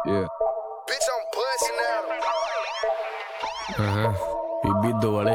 Bitch, I'm busting out. ਬੀਬੀ ਦੋ ਵਾਲੇ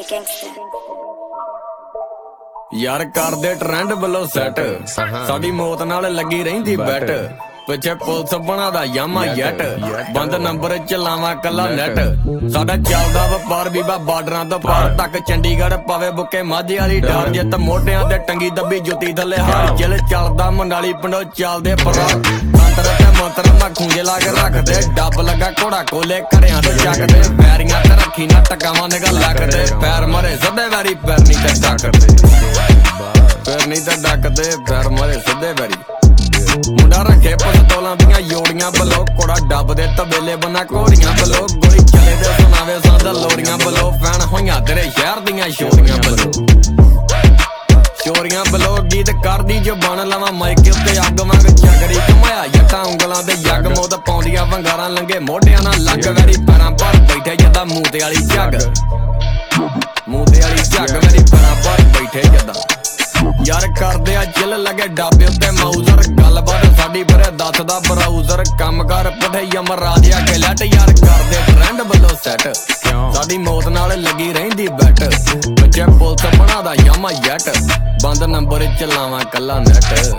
ਯਾਰ ਕਰਦੇ ਟ੍ਰੈਂਡ ਵੱਲੋਂ ਸੈੱਟ ਸਾਡੀ ਮੌਤ ਨਾਲ ਲੱਗੀ ਰਹਿੰਦੀ ਬੈਟ ਪਿੱਛੇ ਪੁਲਿਸ ਬਣਾਦਾ ਯਾਮਾ ਜੱਟ ਬੰਦ ਨੰਬਰ ਚਲਾਵਾਂ ਕੱਲਾ ਨੈਟ ਸਾਡਾ ਚੱਲਦਾ ਵਪਾਰ ਬੀਬਾ ਬਾਰਡਰਾਂ ਤੋਂ ਪਾਰ ਤੱਕ ਚੰਡੀਗੜ੍ਹ ਪਾਵੇ ਬੁੱਕੇ ਮਾਝੇ ਵਾਲੀ ਡਾਰ ਜਿੱਤ ਮੋਢਿਆਂ ਤੇ ਟੰਗੀ ਦੱਬੀ ਜੁੱਤੀ ਥੱਲੇ ਹਾਰ ਜਿਲ ਚੱਲਦਾ ਮੰਡਾਲੀ ਪਿੰਡੋਂ ਚੱਲਦੇ ਪਰਾ ਮੰਤਰ ਤੇ ਮੰਤਰ ਮੈਂ ਖੂੰਜੇ ਲਾ ਕੇ ਰੱਖਦੇ ਡੱਬ ਲੱਗਾ ਘੋੜਾ ਕੋਲੇ ਘਰਿਆਂ ਤੋਂ ਚੱਕਦੇ ਪੈਰੀਆਂ ਤੇ ਰੱਖੀ ਨਾ ਟਕਾਵਾਂ ਨਿਗਾ ਲੱਗਦੇ ਪੈਰ ਮਰੇ ਸਿੱਧੇ ਵਾਰੀ ਪੈਰ ਨਹੀਂ ਤੇ ਡੱਕਦੇ ਪੈਰ ਨਹੀਂ ਤੇ ਡੱਕਦੇ ਪੈਰ ਮਰੇ ਸਿੱਧੇ ਵਾਰੀ ਮੁੰਡਾ ਰੱਖੇ ਪਿਸਤੌਲਾਂ ਦੀਆਂ ਜੋੜੀਆਂ ਬਲੋ ਕੋੜਾ ਡੱਬ ਦੇ ਤਬੇਲੇ ਬਣਾ ਘੋੜੀਆਂ ਬਲੋ ਗੋਲੀ ਚੱਲੇ ਤੇ ਸੁਣਾਵੇ ਸਾਦਾ ਲੋਰੀਆਂ ਬਲੋ ਫੈਨ ਹੋਈਆਂ ਤੇਰੇ ਸ਼ਹਿਰ ਦੀਆਂ ਸ਼ੋਰੀਆਂ ਬਲੋ ਚੋਰੀਆਂ ਬਲੋ ਗੀਤ ਕਰਦੀ ਜੋ ਬਣ ਲਵਾਂ ਮਾਈਕ ਉੱਤੇ ਅੱਗ ਵਾਂਗ ਝਗੜੀ ਕਮਾਇਆ ਜੱਟਾਂ ਉਂਗਲਾਂ ਤੇ ਜੱਗ ਮੋਦ ਪਾਉਂਦੀਆਂ ਵੰਗਾਰਾਂ ਲੰਗੇ ਮੋਢਿਆਂ ਨਾਲ ਲੱਗ ਵੈਰੀ ਪੈਰਾਂ ਪਰ ਬੈਠੇ ਜਦਾਂ ਮੂੰਹ ਤੇ ਵਾਲੀ ਝੱਗ ਮੂੰਹ ਤੇ ਵਾਲੀ ਝੱਗ ਵੈਰੀ ਪੈਰਾਂ ਪਰ ਬੈਠੇ ਜਦਾਂ ਯਾਰ ਕਰਦੇ ਆ ਜਿਲ ਲੱਗੇ ਡਾਬੇ ਉੱਤੇ ਮਾਊਜ਼ਰ ਗੱਲਬਾਤ ਸਾਡੀ ਫਿਰੇ ਦੱਸ ਦਾ ਬਰਾਊਜ਼ਰ ਕੰਮ ਕਰ ਪੁੱਠੇ ਯਮਰਾਜ ਆ ਕੇ ਲੈਟ ਯਾਰ ਕਰਦੇ ਟ੍ਰੈਂਡ ਵੱਲੋਂ ਸੈੱਟ ਸਾਡੀ ਮੌਤ ਨਾਲ ਲੱਗੀ ਰਹਿੰਦੀ ਬੈਟ ਬੱਚੇ ਪੁਲਿਸ ਬਣਾਦਾ ਯਾਮਾ ਜੱਟ ਬੰਦ ਨੰਬਰ ਚਲਾਵਾਂ ਕੱਲਾ ਨੈਟ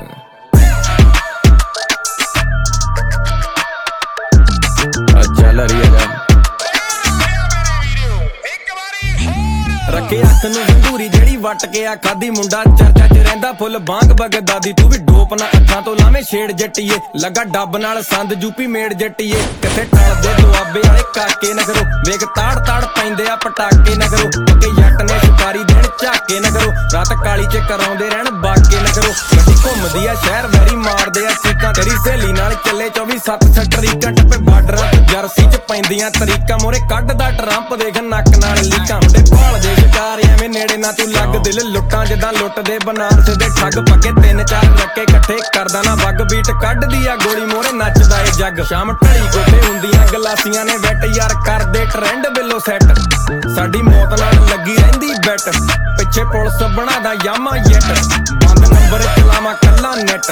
ਚੱਲ ਰਹੀ ਆ ਰੱਖੇ ਅੱਖ ਨੂੰ ਸੰਧੂਰੀ ਜਿਹੜੀ ਵੱਟ ਕੇ ਆ ਖਾਦੀ ਮੁੰਡਾ ਚਰਚਾ ਚ ਰਹਿੰਦਾ ਫੁੱਲ ਬਾਂਗ ਬਗਦਾਦੀ ਤੂੰ ਵੀ ਡੋਪ ਨਾ ਅੱਖਾਂ ਤੋਂ ਲਾਵੇਂ ਛੇੜ ਜੱਟੀਏ ਲੱਗਾ ਡੱਬ ਨਾਲ ਸੰਦ ਜੂਪੀ ਮੇੜ ਜੱਟੀਏ ਕਿੱਥੇ ਟਲਦੇ ਦੁਆਬੇ ਵਾਲੇ ਕਾਕੇ ਨਾ ਕਰੋ ਵੇਖ ਤਾੜ ਤਾੜ ਪੈਂਦੇ ਆ ਪਟਾਕੇ ਨਾ ਕਰੋ ਅੱਗੇ ਜੱਟ ਨੇ ਸ਼ਿਕਾਰੀ ਦੇਣ ਝਾਕੇ ਨਾ ਕਰੋ ਰਾਤ ਕਾਲੀ ਚ ਕਰਾਉਂਦੇ ਰਹਿਣ ਬਾਕੇ ਨਾ ਕਰੋ ਗੱਡੀ ਘੁੰਮਦੀ ਆ ਸ਼ਹਿਰ ਵੈਰੀ ਮਾਰਦੇ ਆ ਚੀਕਾਂ ਤੇਰੀ ਸਹੇਲੀ ਨਾਲ ਚੱਲੇ 24/7 ਸੈਕਟਰੀਕਾਂ ਟੱਪੇ ਬਾਰਡਰਾਂ ਤੇ ਜਰਸੀ ਚ ਪੈਂਦੀਆਂ ਤਰੀਕਾਂ ਮੋਰੇ ਕੱਢਦਾ ਟਰੰਪ ਦੇਖ ਨੱਕ ਨਾਲ ਲੀਕਾਂ ਮੁੰਡੇ ਭਾਲਦੇ ਸ਼ਿਕਾਰ ਐਵੇਂ ਨੇੜੇ ਨਾ ਤੂੰ ਲੱਗ ਦਿਲ ਲੁੱਟਾਂ ਜਿੱਦਾਂ ਲੁੱਟਦੇ ਬਨਾਰਸ ਦੇ ਠੱਗ ਪੱਕੇ 3-4 ਰੱਕੇ ਇਕੱਠੇ ਕਰਦਾ ਨਾ ਵੱਗ ਬੀਟ ਕੱਢਦੀ ਆ ਗੋਲੀ ਮੋਰੇ ਨੱਚਦਾ ਏ ਜੱਗ ਸ਼ਾਮ ਢਲੀ ਕੋਠੇ ਹੁੰਦੀਆਂ ਗਲਾਸੀਆਂ ਨੇ ਵੈਟ ਯਾਰ ਕਰਦੇ ਟ੍ਰੈਂਡ ਵੱਲੋਂ ਸੈੱਟ ਸਾਡੀ ਮੌਤ ਨਾਲ ਲੱਗੀ ਰਹਿੰਦੀ ਬੈਟ ਪਿੱਛੇ ਪੁਲਿਸ ਬਣਾਦਾ ਯਾਮਾ ਜੱਟ ਬੰਦ ਨੰਬਰ ਚਲਾਵਾਂ ਕੱਲਾ ਨੈਟ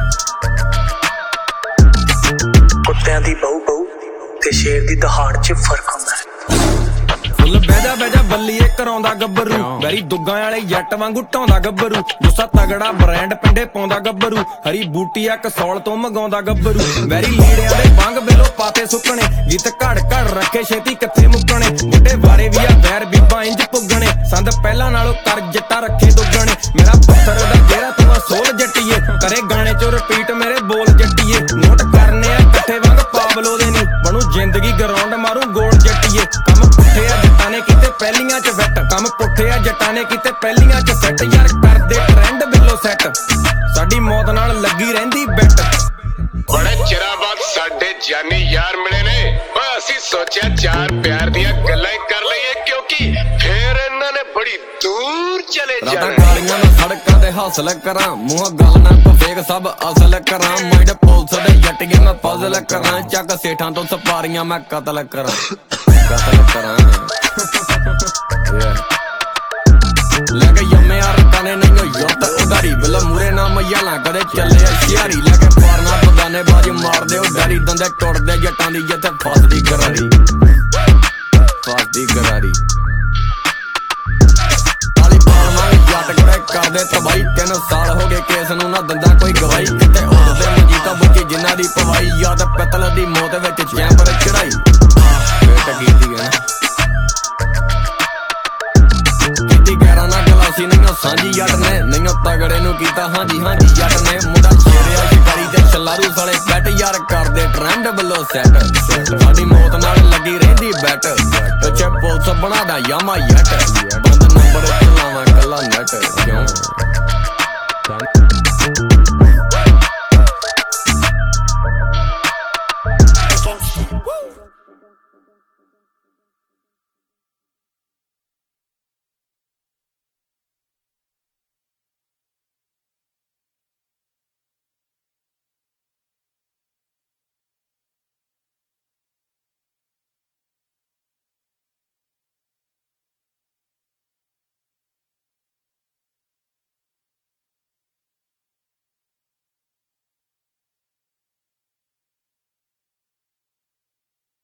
ਕੁੱਤਿਆਂ ਦੀ ਬਹੂ ਤੇ ਸ਼ੇਰ ਦੀ ਦਹਾੜ 'ਚ ਫਰਕ ਹੁੰਦਾ ਫੁੱਲ ਬਹਿਜਾ ਬਹਿਜਾ ਬੱਲੀਏ ਕਰਾਉਂਦਾ ਗੱਭਰੂ ਵੈਰੀ ਦੁੱਗਾਂ ਵਾਲੇ ਜੱਟ ਵਾਂਗੂ ਢਾਉਂਦਾ ਗੱਭਰੂ ਗੁੱਸਾ ਤਗੜਾ ਬ੍ਰਾਂਡ ਪਿੰਡੇ ਪਾਉਂਦਾ ਗੱਭਰੂ ਹਰੀ ਬੂਟੀਆ ਕਸੌਲ ਤੋਂ ਮਗਾਉਂਦਾ ਗੱਭਰੂ ਵੈਰੀ ਲੀੜਿਆਂ ਦੇ ਬੰਗ ਬੇਲੋ ਪਾਤੇ ਸੁੱਕਣੇ ਗੀਤ ਘੜ ਘੜ ਰੱਖੇ ਛੇਤੀ ਕਿੱਥੇ ਮੁੱਕਣੇ ਬੁੱਢੇ ਵਾਰੇ ਵੀ ਆ ਵੈਰ ਬੀਬਾ ਇੰਜ ਪੁੱਗਣੇ ਸੰਦ ਪਹਿਲਾਂ ਨਾਲੋਂ ਕਰ ਜੱਟਾ ਰੱਖੇ ਦੁੱਗਣੇ ਮੇਰਾ ਪੱਥਰ ਦਾ ਜਿਹੜਾ ਤੂੰ ਸੋਲ ਜੱਟੀਏ ਕਰੇ ਗਾਣੇ ਚੋਂ ਰਿਪੀਟ ਮੇਰੇ ਬੋਲ ਜੱਟੀਏ ਨੋਟ ਕਰਨੇ ਆ ਇਕੱਠੇ ਵਾਂਗ ਪਾਵਲੋ ਦੇ ਨਹੀਂ ਬਣੂ ਜ਼ਿੰਦਗੀ ਗਰਾਉਂਡ ਮਾਰੂ ਗੋਲ ਜੱਟੀਏ ਕੰਮ ਪੁੱਠੇ ਆ ਜੱਟਾਂ ਨੇ ਕੀਤੇ ਪਹਿਲੀਆਂ ਚ ਵੈਟ ਕੰਮ ਪੁੱਠੇ ਆ ਜੱਟਾਂ ਨੇ ਕੀਤੇ ਪਹਿਲੀਆਂ ਚ ਸੈੱਟ ਯਾਰ ਕਰਦੇ ਟ੍ਰੈਂਡ ਵੱਲੋਂ ਸੈੱਟ ਸਾਡੀ ਮੌਤ ਨਾਲ ਲੱਗੀ ਰਹਿੰਦੀ ਬੈਟ ਬੜੇ ਚਿਰਾਂ ਬਾਅਦ ਸਾਡੇ ਜਾਨੀ ਯਾਰ ਮਿਲੇ ਨੇ ਅਸੀਂ ਸੋਚਿਆ ਚਾਰ ਪਿਆਰ ਦੀਆਂ ਗੱਲਾਂ ਕਰ ਲਈਏ ਕਿਉਂਕਿ ਫੇਰ ਇਹਨਾਂ ਨੇ ਬੜੀ ਦੂਰ ਚਲੇ ਜਾਣਾ ਗਾਲੀਆਂ ਨਾਲ ਸੜਕਾਂ ਤੇ ਹਾਸਲ ਕਰਾਂ ਮੂੰਹ ਗੱਲ ਨਾ ਫੇਕ ਸਭ ਅਸਲ ਕਰਾਂ ਮਾਈਂਡ ਪੁਲਿਸ ਦੇ ਜੱਟੀਆਂ ਮੈਂ ਪਜ਼ਲ ਕਰਾਂ ਚੱਕ ਸੇਠਾਂ ਤੋਂ ਸਪਾਰੀਆਂ ਮੈਂ ਕਤਲ ਕਰਾਂ ਲੈ ਕੇ ਯਮੇ ਯਾਰ ਨੇ ਨਹੀਂ ਯੁੱਤ ਉਧਾਰੀ ਬਿਲ ਮੂਰੇ ਨਾ ਮਯਾਲਾਂ ਕਦੇ ਚੱਲੇ ਸ਼ਿਆਰੀ ਲੈ ਕੇ ਪਾਰਨਾ ਬਦਾਨੇ ਬਾਜ ਮਾਰਦੇ ਉਹ ਡਰੀ ਦੰਦੇ ਟੁੱਟਦੇ ਜੱਟਾਂ ਦੀ ਜਿੱਥੇ ਫਸਦੀ ਗਰਾਰੀ ਤਾਲੀਬਾਨ ਨਾਲ ਜੱਟ ਕੋੜੇ ਕਰਦੇ ਤਬਾਈ 3 ਸਾਲ ਹੋ ਗਏ ਕੇਸ ਨੂੰ ਨਾ ਦੰਦਾ ਕੋਈ ਗਵਾਈ ਕਿਤੇ ਉੱਠਦੇ ਮਜੀਤਾ ਬੁੱਝੀ ਜਿਨ੍ਹਾਂ ਦੀ ਪਵਾਈ ਯਾਦ ਪਿੱਤਲ ਦੀ ਮੌਤ ਵਿੱਚ ਚੈਂਬਰ ਚੜਾਈ ਬੇਟ ਕੀਤੀ ਹੈ ਅਸੀਂ ਨਹੀਂ ਸਾਂਝੀ ਜੱਟ ਨੇ ਨਹੀਂ ਤਗੜੇ ਨੂੰ ਕੀਤਾ ਹਾਂਜੀ ਜੱਟ ਨੇ ਮੁੰਡਾ ਛੇੜਿਆ ਸ਼ਿਕਾਰੀ ਤੇ ਛਲਾਰੂ ਸਾਲੇ ਬੈਟ ਯਾਰ ਕਰਦੇ ਟ੍ਰੈਂਡ ਵੱਲੋਂ ਸੈੱਟ ਸਾਡੀ ਮੌਤ ਨਾਲ ਲੱਗੀ ਰਹਿੰਦੀ ਬੈਟ ਪਿੱਛੇ ਪੁਲਿਸ ਬਣਾਦਾ ਯਾਮਾ ਜੱਟ ਬੰਦ ਨੰਬਰ ਚਲਾਵਾਂ ਕੱਲਾ ਨੈਟ ਕਿਉਂ